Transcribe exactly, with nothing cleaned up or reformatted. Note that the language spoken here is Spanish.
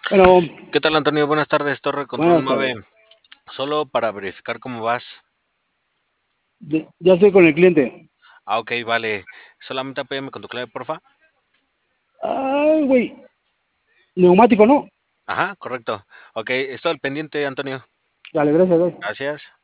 Bueno, ¿Qué tal, Antonio? Buenas tardes, Torre Control buenas nueve. tardes. Solo para verificar cómo vas. De- ya estoy con el cliente. Ah, ok, vale. Solamente apóyame con tu clave, porfa. Ay, güey. Neumático, ¿no? Ajá, correcto. Ok, estoy al pendiente, Antonio. Dale, gracias, güey. Gracias.